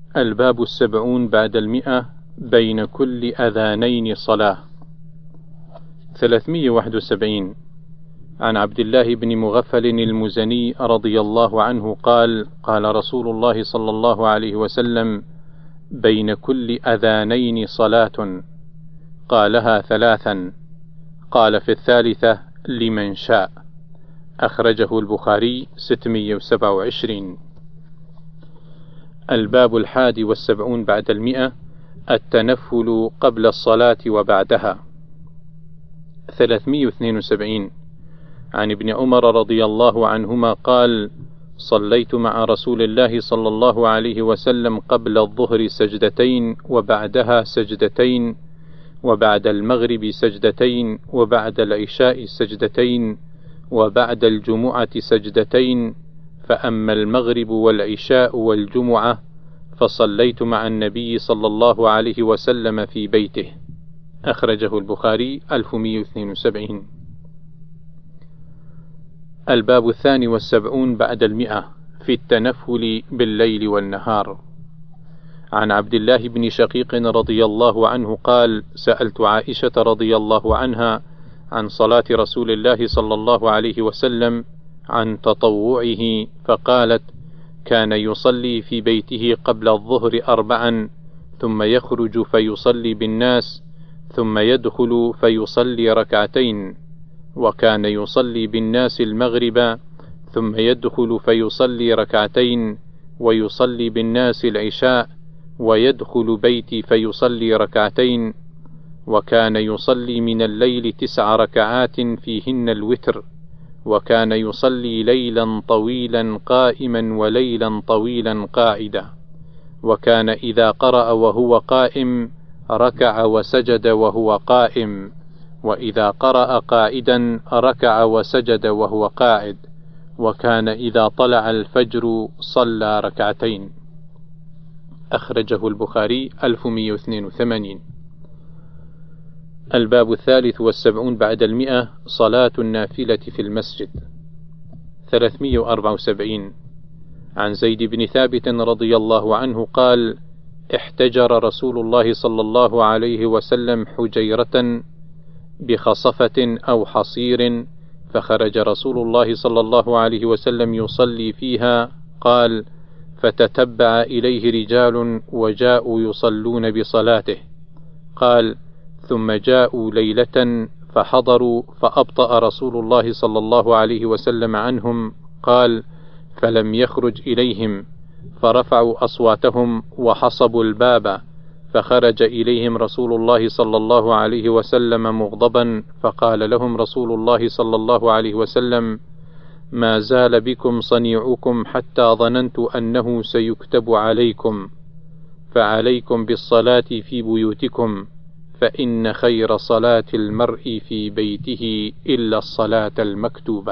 الباب 70 بعد 100 بين كل أذانين صلاة. 371 عن عبد الله بن مغفل المزني رضي الله عنه قال: قال رسول الله صلى الله عليه وسلم: بين كل أذانين صلاة. قالها 3، قال في الثالثة: لمن شاء. أخرجه البخاري 627. الباب 71 بعد 100 التنفل قبل الصلاة وبعدها. 372 عن ابن عمر رضي الله عنهما قال: صليت مع رسول الله صلى الله عليه وسلم قبل الظهر سجدتين، وبعدها سجدتين، وبعد المغرب سجدتين، وبعد العشاء سجدتين، وبعد الجمعة سجدتين، فأما المغرب والعشاء والجمعة فصليت مع النبي صلى الله عليه وسلم في بيته. أخرجه البخاري 1172. الباب 72 بعد 100 في التنفل بالليل والنهار. عن عبد الله بن شقيق رضي الله عنه قال: سألت عائشة رضي الله عنها عن صلاة رسول الله صلى الله عليه وسلم عن تطوعه، فقالت: كان يصلي في بيته قبل الظهر 4، ثم يخرج فيصلي بالناس، ثم يدخل فيصلي 2، وكان يصلي بالناس المغرب، ثم يدخل فيصلي 2، ويصلي بالناس العشاء، ويدخل بيتي فيصلي 2، وكان يصلي من الليل 9 ركعات فيهن الوتر، وكان يصلي ليلا طويلا قائما وليلا طويلا قاعدا، وكان إذا قرأ وهو قائم ركع وسجد وهو قائم، وإذا قرأ قاعدا ركع وسجد وهو قاعد، وكان إذا طلع الفجر صلى 2. أخرجه البخاري 1182. الباب 73 بعد 100 صلاة النافلة في المسجد. 374 عن زيد بن ثابت رضي الله عنه قال: احتجر رسول الله صلى الله عليه وسلم حجيرة بخصفة أو حصير، فخرج رسول الله صلى الله عليه وسلم يصلي فيها. قال: فتتبع إليه رجال وجاءوا يصلون بصلاته. قال: ثم جاءوا ليلة فحضروا فأبطأ رسول الله صلى الله عليه وسلم عنهم. قال: فلم يخرج إليهم، فرفعوا أصواتهم وحصبوا الباب، فخرج إليهم رسول الله صلى الله عليه وسلم مغضبا، فقال لهم رسول الله صلى الله عليه وسلم: ما زال بكم صنيعكم حتى ظننت أنه سيكتب عليكم، فعليكم بالصلاة في بيوتكم، فإن خير صلاة المرء في بيته إلا الصلاة المكتوبة.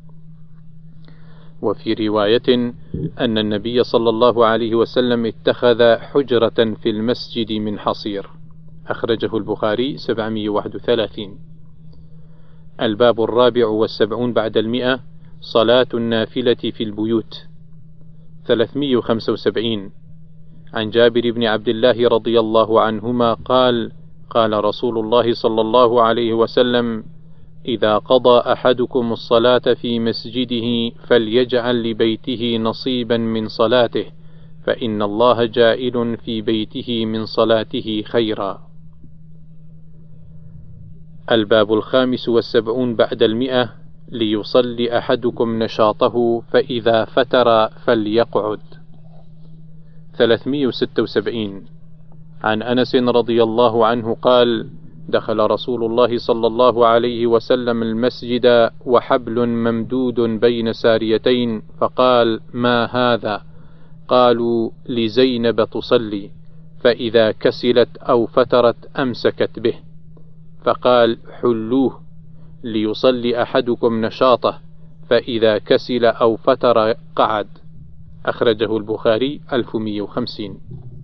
وفي رواية أن النبي صلى الله عليه وسلم اتخذ حجرة في المسجد من حصير. أخرجه البخاري 731. الباب 74 بعد 100 صلاة النافلة في البيوت. 375 عن جابر بن عبد الله رضي الله عنهما قال: قال رسول الله صلى الله عليه وسلم: إذا قضى أحدكم الصلاة في مسجده فليجعل لبيته نصيبا من صلاته، فإن الله جائل في بيته من صلاته خيرا. الباب 75 بعد 100 ليصلي أحدكم نشاطه، فإذا فتر فليقعد. 376 عن أنس رضي الله عنه قال: دخل رسول الله صلى الله عليه وسلم المسجد وحبل ممدود بين ساريتين، فقال: ما هذا؟ قالوا: لزينب تصلي، فإذا كسلت أو فترت أمسكت به. فقال: حلوه ليصلي أحدكم نشاطه، فإذا كسل أو فتر قعد. أخرجه البخاري 1150.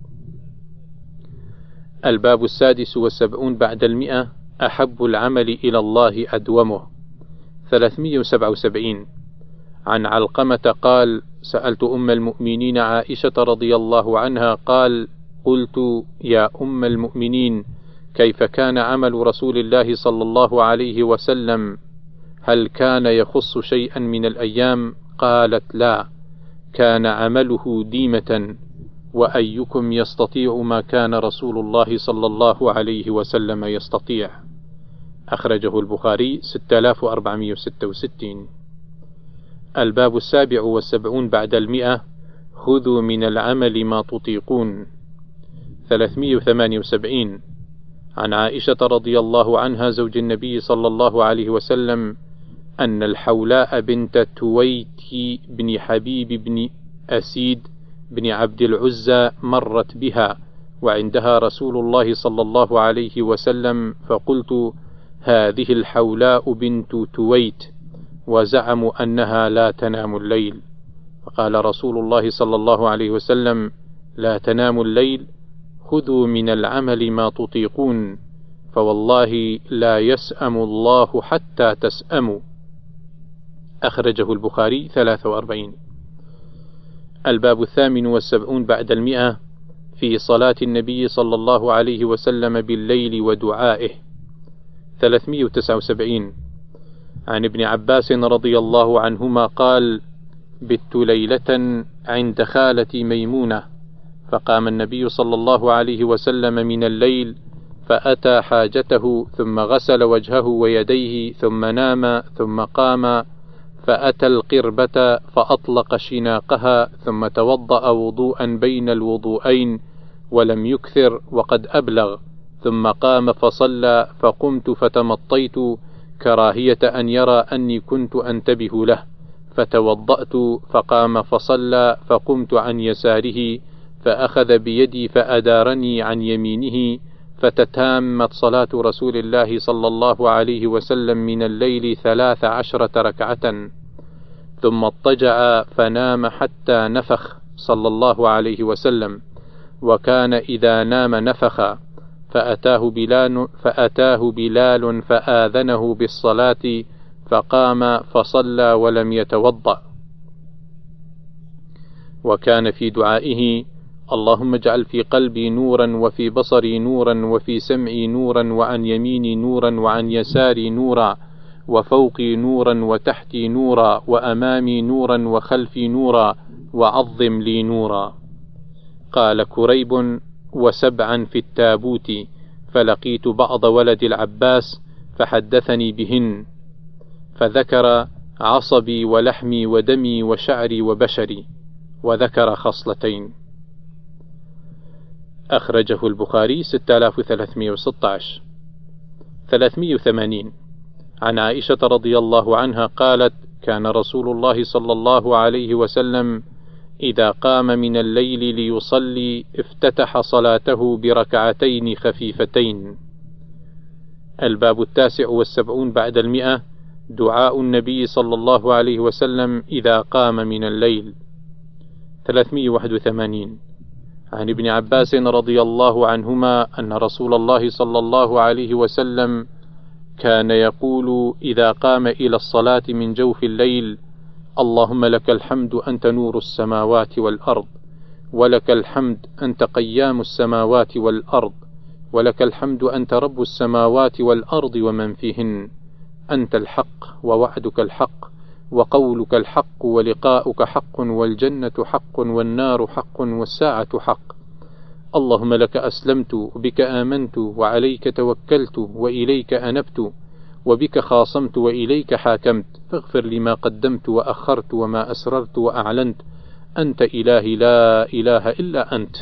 الباب 76 بعد 100 أحب العمل إلى الله أدومه. 377 عن علقمة قال: سألت أم المؤمنين عائشة رضي الله عنها قال: قلت: يا أم المؤمنين، كيف كان عمل رسول الله صلى الله عليه وسلم؟ هل كان يخص شيئا من الأيام؟ قالت: لا، كان عمله ديمة. وأيكم يستطيع ما كان رسول الله صلى الله عليه وسلم يستطيع؟ أخرجه البخاري 6466. الباب 77 بعد 100: خذوا من العمل ما تطيقون. 378 عن عائشة رضي الله عنها زوج النبي صلى الله عليه وسلم أن الحولاء بنت تويت بن حبيب بن أسيد بن عبد العزى مرت بها وعندها رسول الله صلى الله عليه وسلم، فقلت: هذه الحولاء بنت تويت، وزعموا أنها لا تنام الليل. فقال رسول الله صلى الله عليه وسلم: لا تنام الليل، خذوا من العمل ما تطيقون، فوالله لا يسأم الله حتى تسأموا. أخرجه البخاري 43. الباب 78 بعد 100: في صلاة النبي صلى الله عليه وسلم بالليل ودعائه. 379 عن ابن عباس رضي الله عنهما قال: بت ليلة عند خالتي ميمونة، فقام النبي صلى الله عليه وسلم من الليل فأتى حاجته، ثم غسل وجهه ويديه، ثم نام، ثم قام فأتى القربة فأطلق شناقها، ثم توضأ وضوءا بين الوضوءين ولم يكثر وقد أبلغ، ثم قام فصلى، فقمت فتمطيت كراهية أن يرى أني كنت أنتبه له، فتوضأت، فقام فصلى، فقمت عن يساره فأخذ بيدي فأدارني عن يمينه، فتتامت صلاة رسول الله صلى الله عليه وسلم من الليل 13 ركعة، ثم اضطجع فنام حتى نفخ صلى الله عليه وسلم، وكان إذا نام نفخ، فأتاه بلال فآذنه بالصلاة، فقام فصلى ولم يتوضأ. وكان في دعائه: اللهم اجعل في قلبي نورا، وفي بصري نورا، وفي سمعي نورا، وعن يميني نورا، وعن يساري نورا، وفوقي نورا، وتحتي نورا، وأمامي نورا، وخلفي نورا، وعظم لي نورا. قال كريب: وسبعا في التابوت، فلقيت بعض ولد العباس فحدثني بهن، فذكر عصبي ولحمي ودمي وشعري وبشري، وذكر خصلتين. أخرجه البخاري 6316. 380 عن عائشة رضي الله عنها قالت: كان رسول الله صلى الله عليه وسلم إذا قام من الليل ليصلي افتتح صلاته بركعتين خفيفتين. الباب 79 بعد 100: دعاء النبي صلى الله عليه وسلم إذا قام من الليل. 381 عن ابن عباس رضي الله عنهما أن رسول الله صلى الله عليه وسلم كان يقول إذا قام إلى الصلاة من جوف الليل: اللهم لك الحمد أنت نور السماوات والأرض، ولك الحمد أنت قيام السماوات والأرض، ولك الحمد أنت رب السماوات والأرض ومن فيهن، أنت الحق ووعدك الحق وقولك الحق ولقاؤك حق والجنة حق والنار حق والساعة حق. اللهم لك أسلمت وبك آمنت وعليك توكلت وإليك أنبت وبك خاصمت وإليك حاكمت، فاغفر لي ما قدمت وأخرت وما أسررت وأعلنت، أنت إلهي لا إله إلا أنت.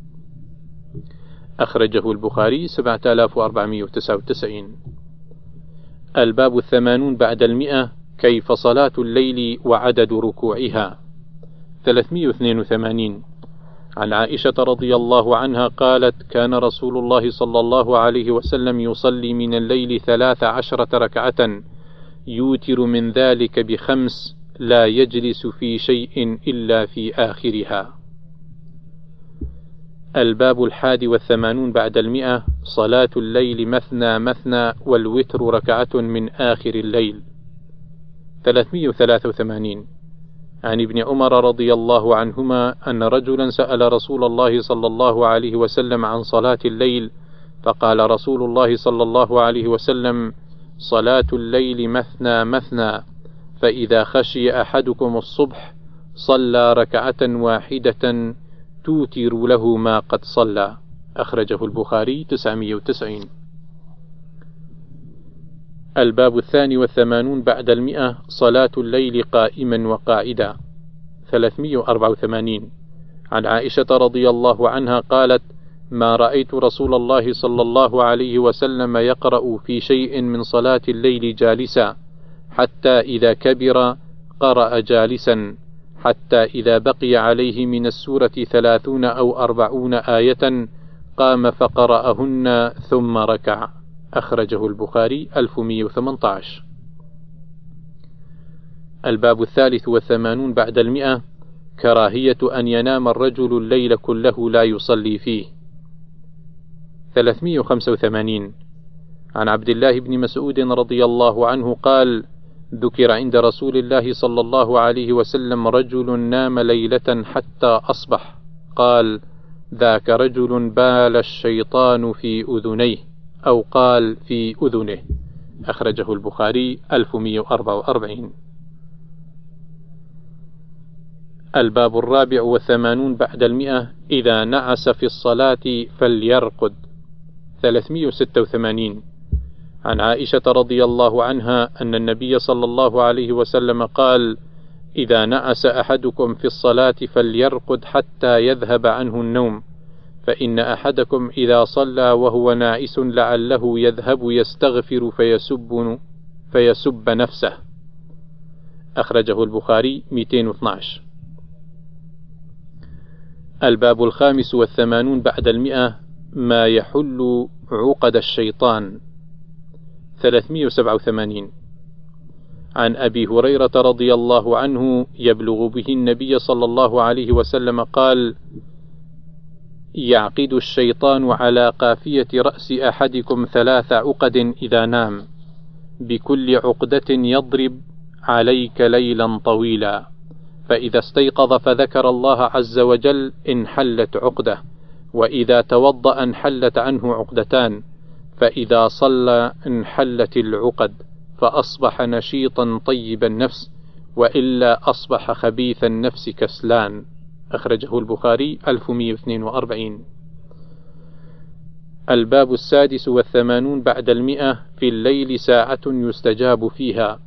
أخرجه البخاري 7499. الباب 80 بعد 100: كيف صلاة الليل وعدد ركوعها. 382 عن عائشة رضي الله عنها قالت: كان رسول الله صلى الله عليه وسلم يصلي من الليل 13 ركعة، يوتر من ذلك ب5، لا يجلس في شيء إلا في آخرها. الباب 81 بعد 100: صلاة الليل مثنى مثنى، والوتر ركعة من آخر الليل. 383 عن ابن عمر رضي الله عنهما أن رجلا سأل رسول الله صلى الله عليه وسلم عن صلاة الليل، فقال رسول الله صلى الله عليه وسلم: صلاة الليل مثنى مثنى، فإذا خشي أحدكم الصبح صلى ركعة واحدة توتر له ما قد صلى. أخرجه البخاري 990. الباب 82 بعد 100 صلاة الليل قائما وقاعدا. 384 عن عائشة رضي الله عنها قالت: ما رأيت رسول الله صلى الله عليه وسلم يقرأ في شيء من صلاة الليل جالسا، حتى إذا كبر قرأ جالسا، حتى إذا بقي عليه من السورة 30 أو 40 آية قام فقرأهن ثم ركع. أخرجه البخاري 1118. الباب 83 بعد 100 كراهية أن ينام الرجل الليل كله لا يصلي فيه. 385 عن عبد الله بن مسعود رضي الله عنه قال: ذكر عند رسول الله صلى الله عليه وسلم رجل نام ليلة حتى أصبح، قال: ذاك رجل بال الشيطان في أذنيه، أو قال في أذنه. أخرجه البخاري 1144. الباب 84 بعد 100 إذا نعس في الصلاة فليرقد. 386 عن عائشة رضي الله عنها أن النبي صلى الله عليه وسلم قال: إذا نعس أحدكم في الصلاة فليرقد حتى يذهب عنه النوم، فإن أحدكم إذا صلى وهو ناعس لعله يذهب يستغفر فيسب نفسه. أخرجه البخاري 212. الباب 85 بعد 100 ما يحل عقد الشيطان. 387 عن أبي هريرة رضي الله عنه يبلغ به النبي صلى الله عليه وسلم قال: يعقد الشيطان على قافية رأس أحدكم 3 عقد إذا نام، بكل عقدة يضرب عليك ليلا طويلا، فإذا استيقظ فذكر الله عز وجل انحلت عقدة، وإذا توضأ انحلت عنه عقدتان، فإذا صلى انحلت العقد، فأصبح نشيطا طيب النفس، وإلا أصبح خبيث النفس كسلان. أخرجه البخاري 1142. الباب 86 بعد 100 في الليل ساعة يستجاب فيها.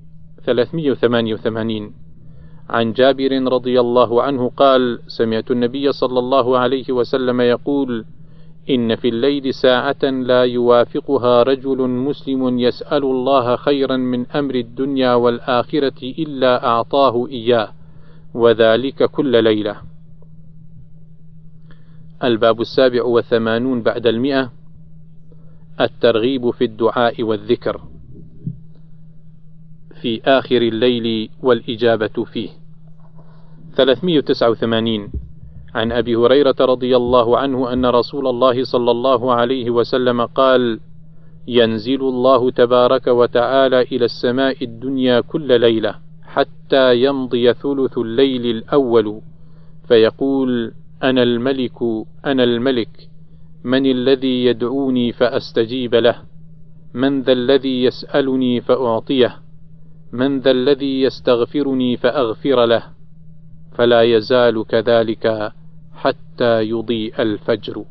388 عن جابر رضي الله عنه قال: سمعت النبي صلى الله عليه وسلم يقول: إن في الليل ساعة لا يوافقها رجل مسلم يسأل الله خيرا من أمر الدنيا والآخرة إلا أعطاه إياه، وذلك كل ليلة. الباب 87 بعد 100 الترغيب في الدعاء والذكر في آخر الليل والإجابة فيه. 389 عن أبي هريرة رضي الله عنه أن رسول الله صلى الله عليه وسلم قال: ينزل الله تبارك وتعالى إلى السماء الدنيا كل ليلة حتى يمضي ثلث الليل الأول، فيقول: أنا الملك أنا الملك، من الذي يدعوني فأستجيب له؟ من ذا الذي يسألني فأعطيه؟ من ذا الذي يستغفرني فأغفر له؟ فلا يزال كذلك حتى يضيء الفجر.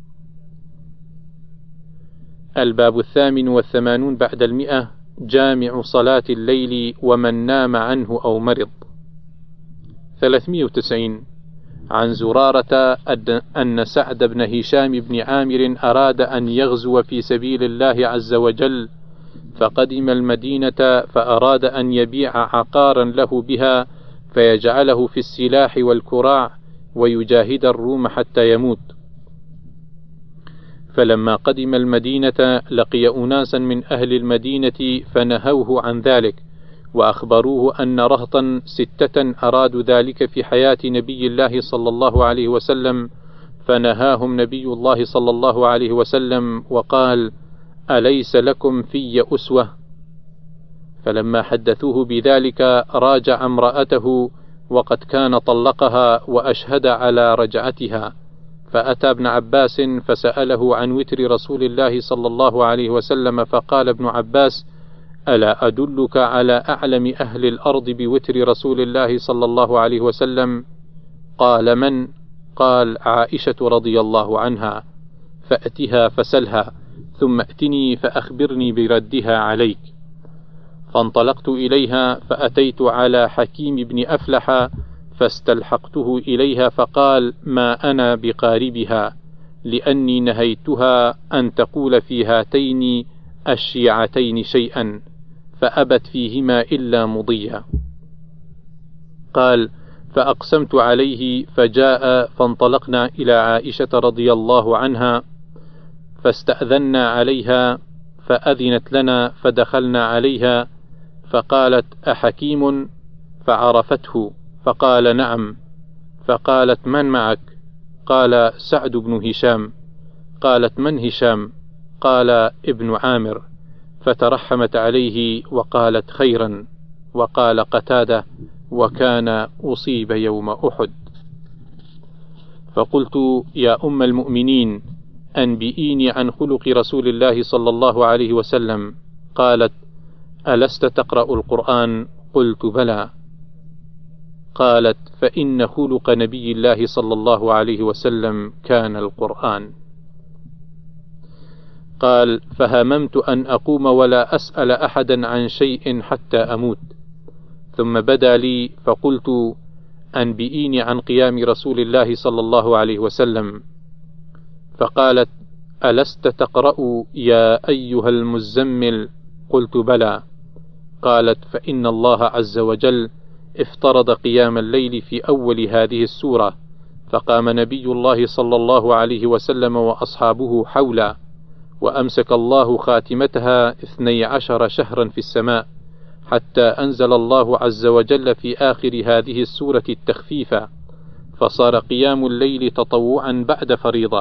الباب 88 بعد 100 جامع صلاة الليل ومن نام عنه أو مرض. 390 عن زرارة أن سعد بن هشام بن عامر أراد أن يغزو في سبيل الله عز وجل، فقدم المدينة فأراد أن يبيع عقارا له بها فيجعله في السلاح والكراع ويجاهد الروم حتى يموت. فلما قدم المدينة لقي أناسا من أهل المدينة فنهوه عن ذلك، وأخبروه أن رهطا 6 أرادوا ذلك في حياة نبي الله صلى الله عليه وسلم، فنهاهم نبي الله صلى الله عليه وسلم وقال: أليس لكم في أسوة؟ فلما حدثوه بذلك راجع امرأته وقد كان طلقها وأشهد على رجعتها، فأتى ابن عباس فسأله عن وتر رسول الله صلى الله عليه وسلم، فقال ابن عباس: ألا أدلك على أعلم أهل الأرض بوتر رسول الله صلى الله عليه وسلم؟ قال: من؟ قال: عائشة رضي الله عنها، فأتها فسلها، ثم أتني فأخبرني بردها عليك. فانطلقت إليها فأتيت على حكيم بن أفلح فاستلحقته إليها، فقال: ما أنا بقاربها، لأني نهيتها أن تقول في هاتين الشيعتين شيئا، فأبت فيهما إلا مضيا. قال: فأقسمت عليه فجاء، فانطلقنا إلى عائشة رضي الله عنها فاستأذنا عليها، فأذنت لنا فدخلنا عليها، فقالت: أحكيم؟ فعرفته، فقال: نعم. فقالت: من معك؟ قال: سعد بن هشام. قالت: من هشام؟ قال: ابن عامر. فترحمت عليه وقالت: خيرا. وقال قتادة: وكان أصيب يوم أحد. فقلت: يا أم المؤمنين، أنبئيني عن خلق رسول الله صلى الله عليه وسلم. قالت: ألست تقرأ القرآن؟ قلت: بلى. قالت: فإن خلق نبي الله صلى الله عليه وسلم كان القرآن. قال: فهممت أن أقوم ولا أسأل أحدا عن شيء حتى أموت، ثم بدا لي فقلت: أنبئيني عن قيام رسول الله صلى الله عليه وسلم. فقالت: ألست تقرأ يا أيها المزمل؟ قلت: بلى. قالت: فإن الله عز وجل افترض قيام الليل في أول هذه السورة، فقام نبي الله صلى الله عليه وسلم وأصحابه حولا، وأمسك الله خاتمتها 12 شهرا في السماء، حتى أنزل الله عز وجل في آخر هذه السورة التخفيف، فصار قيام الليل تطوعا بعد فريضة.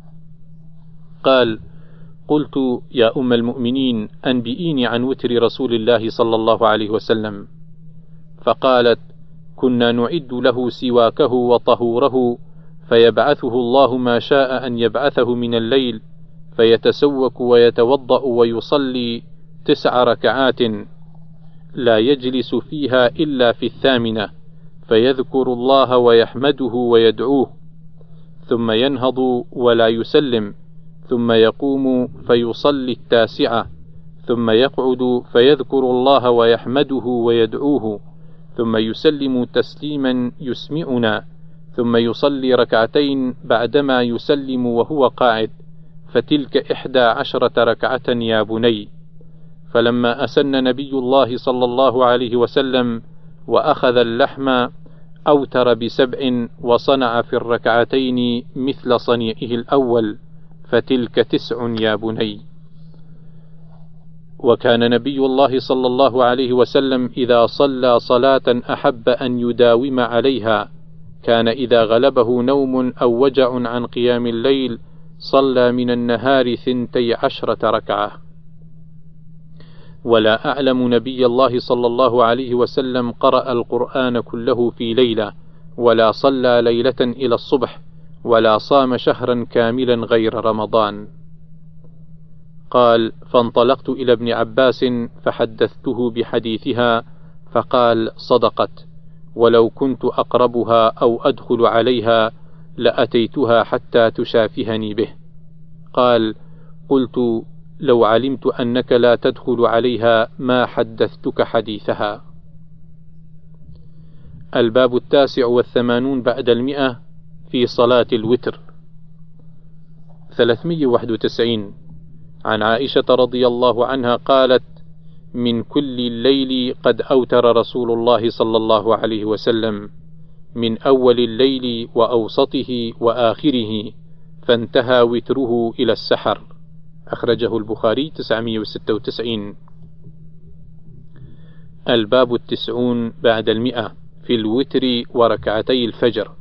قال: قلت: يا أم المؤمنين، أنبئيني عن وتر رسول الله صلى الله عليه وسلم. فقالت: كنا نعد له سواكه وطهوره، فيبعثه الله ما شاء أن يبعثه من الليل، فيتسوك ويتوضأ ويصلي 9 ركعات لا يجلس فيها إلا في 8، فيذكر الله ويحمده ويدعوه، ثم ينهض ولا يسلم، ثم يقوم فيصلي 9، ثم يقعد فيذكر الله ويحمده ويدعوه، ثم يسلم تسليما يسمعنا، ثم يصلي 2 بعدما يسلم وهو قاعد، فتلك 11 ركعة يا بني. فلما أسن نبي الله صلى الله عليه وسلم وأخذ اللحم أوتر ب7، وصنع في 2 مثل صنيعه الأول، فتلك 9 يا بني. وكان نبي الله صلى الله عليه وسلم إذا صلى صلاة أحب أن يداوم عليها، كان إذا غلبه نوم أو وجع عن قيام الليل صلى من النهار 12 ركعة. ولا أعلم نبي الله صلى الله عليه وسلم قرأ القرآن كله في ليلة، ولا صلى ليلة إلى الصبح، ولا صام شهرا كاملا غير رمضان. قال: فانطلقت إلى ابن عباس فحدثته بحديثها، فقال: صدقت، ولو كنت أقربها أو أدخل عليها لأتيتها حتى تشافهني به. قال: قلت: لو علمت أنك لا تدخل عليها ما حدثتك حديثها. الباب 89 بعد 100 في صلاة الوتر. 391 عن عائشة رضي الله عنها قالت: من كل الليل قد أوتر رسول الله صلى الله عليه وسلم، من أول الليل وأوسطه وآخره، فانتهى وتره إلى السحر. أخرجه البخاري 996. الباب 90 بعد 100 في الوتر وركعتي الفجر.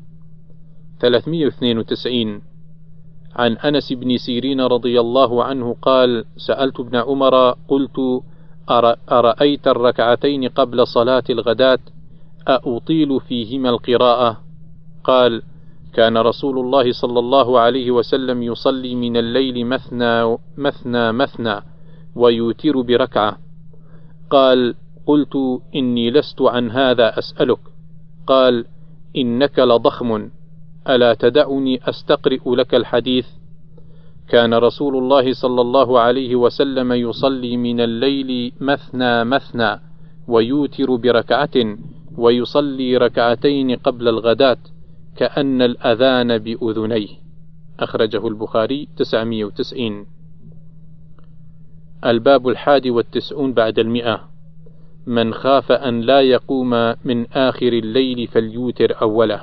392 عن أنس بن سيرين رضي الله عنه قال: سألت ابن عمر قلت: أرأيت 2 قبل صلاة الغداة أأطيل فيهما القراءة؟ قال: كان رسول الله صلى الله عليه وسلم يصلي من الليل مثنى ويوتر بركعة. قال: قلت: إني لست عن هذا أسألك. قال: إنك لضخم، ألا تدعني أستقرئ لك الحديث؟ كان رسول الله صلى الله عليه وسلم يصلي من الليل مثنى ويوتر بركعة، ويصلي ركعتين قبل الغداة كأن الأذان بأذنيه. أخرجه البخاري 990. الباب 91 بعد 100. من خاف أن لا يقوم من آخر الليل فليوتر أوله.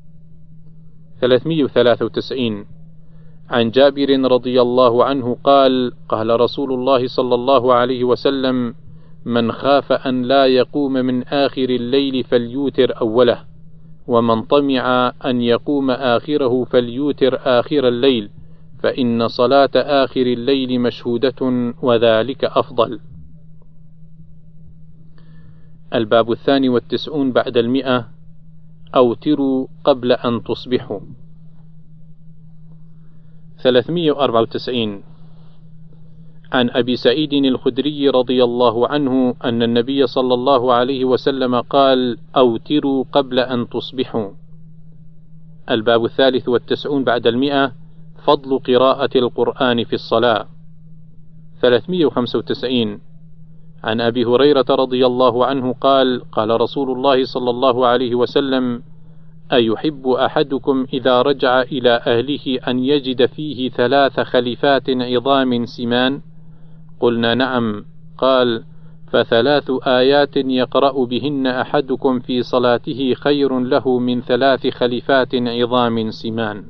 393. عن جابر رضي الله عنه قال: قال رسول الله صلى الله عليه وسلم: من خاف أن لا يقوم من آخر الليل فليوتر أوله، ومن طمع أن يقوم آخره فليوتر آخر الليل، فإن صلاة آخر الليل مشهودة وذلك أفضل. الباب 92 بعد 100. أوتروا قبل أن تصبحوا. 394. عن أبي سعيد الخدري رضي الله عنه أن النبي صلى الله عليه وسلم قال: أوتروا قبل أن تصبحوا. الباب 93 بعد 100. فضل قراءة القرآن في الصلاة. 395. عن أبي هريرة رضي الله عنه قال: قال رسول الله صلى الله عليه وسلم: أيحب أحدكم إذا رجع إلى أهله أن يجد فيه 3 خليفات عظام سمان؟ قلنا: نعم. قال: ف3 آيات يقرأ بهن أحدكم في صلاته خير له من 3 خليفات عظام سمان.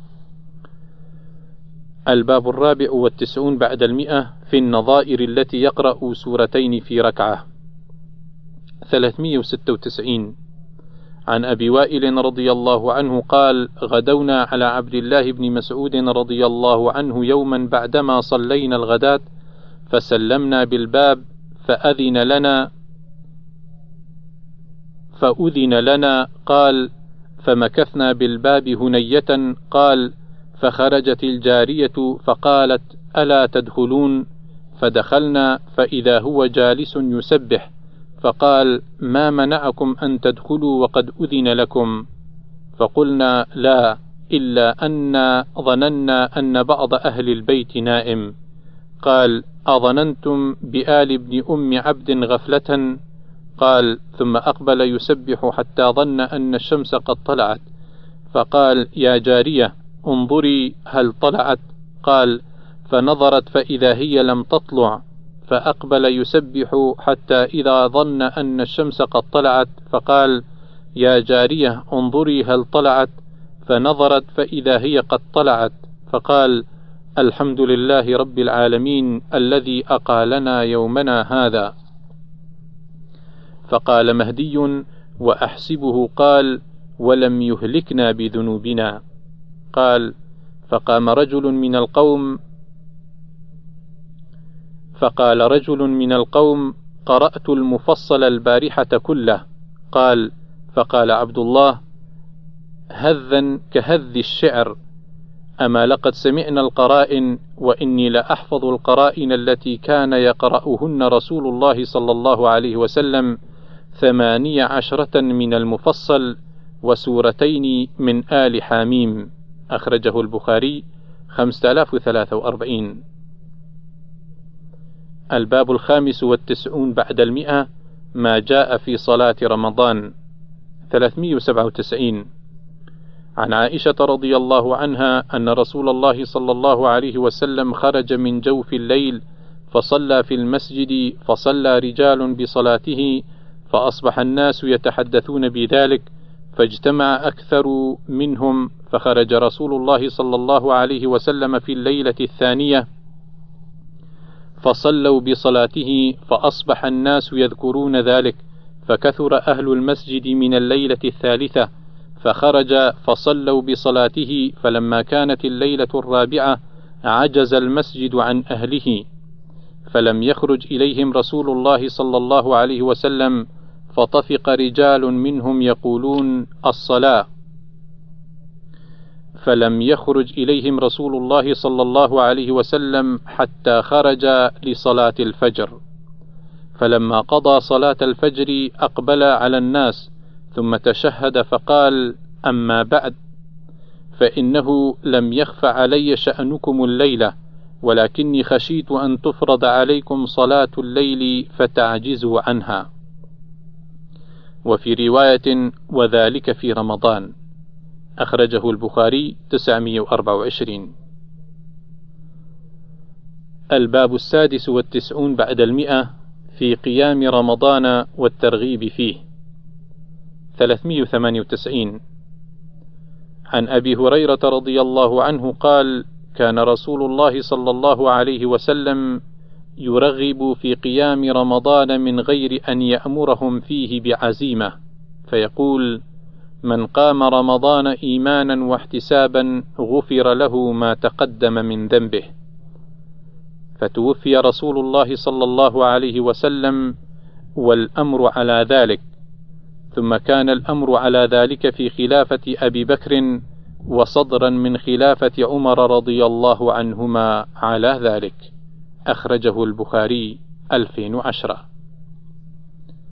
الباب 94 بعد 100. في النظائر التي يقرأ سورتين في ركعة. 396. عن أبي وائل رضي الله عنه قال: غدونا على عبد الله بن مسعود رضي الله عنه يوما بعدما صلينا الغداة، فسلمنا بالباب فأذن لنا. قال: فمكثنا بالباب هنية. قال: فخرجت الجارية فقالت: ألا تدخلون؟ فدخلنا فإذا هو جالس يسبح، فقال: ما منعكم أن تدخلوا وقد أذن لكم؟ فقلنا: لا، إلا أن ظننا أن بعض أهل البيت نائم. قال: أظننتم بآل ابن أم عبد غفلة؟ قال: ثم أقبل يسبح حتى ظن أن الشمس قد طلعت، فقال: يا جارية انظري هل طلعت؟ قال: فنظرت فإذا هي لم تطلع، فأقبل يسبح حتى إذا ظن أن الشمس قد طلعت، فقال: يا جارية انظري هل طلعت؟ فنظرت فإذا هي قد طلعت، فقال: الحمد لله رب العالمين الذي أقالنا يومنا هذا. فقال مهدي: وأحسبه قال: ولم يهلكنا بذنوبنا. قال: فقال رجل من القوم: قرأت المفصل البارحة كله. قال: فقال عبد الله: هذا كهذ الشعر، أما لقد سمعنا القرائن، وإني لأحفظ القرائن التي كان يقرأهن رسول الله صلى الله عليه وسلم 18 من المفصل وسورتين من آل حاميم. أخرجه البخاري 5043. الباب 95 بعد 100. ما جاء في صلاة رمضان. 397. عن عائشة رضي الله عنها أن رسول الله صلى الله عليه وسلم خرج من جوف الليل فصلى في المسجد، فصلى رجال بصلاته، فأصبح الناس يتحدثون بذلك، فاجتمع أكثر منهم، فخرج رسول الله صلى الله عليه وسلم في الليلة الثانية فصلوا بصلاته، فأصبح الناس يذكرون ذلك، فكثر أهل المسجد من الليلة الثالثة، فخرج فصلوا بصلاته، فلما كانت الليلة الرابعة عجز المسجد عن أهله، فلم يخرج إليهم رسول الله صلى الله عليه وسلم، فطفق رجال منهم يقولون الصلاة، فلم يخرج إليهم رسول الله صلى الله عليه وسلم حتى خرج لصلاة الفجر، فلما قضى صلاة الفجر أقبل على الناس ثم تشهد فقال: أما بعد، فإنه لم يخف علي شأنكم الليلة، ولكني خشيت أن تفرض عليكم صلاة الليل فتعجزوا عنها. وفي رواية: وذلك في رمضان. أخرجه البخاري 924. الباب 96 بعد 100 في قيام رمضان والترغيب فيه. 398. عن أبي هريرة رضي الله عنه قال: كان رسول الله صلى الله عليه وسلم يرغب في قيام رمضان من غير أن يأمرهم فيه بعزيمة، فيقول: من قام رمضان إيمانا واحتسابا غفر له ما تقدم من ذنبه. فتوفي رسول الله صلى الله عليه وسلم والأمر على ذلك، ثم كان الأمر على ذلك في خلافة أبي بكر وصدرا من خلافة عمر رضي الله عنهما على ذلك. أخرجه البخاري 2010.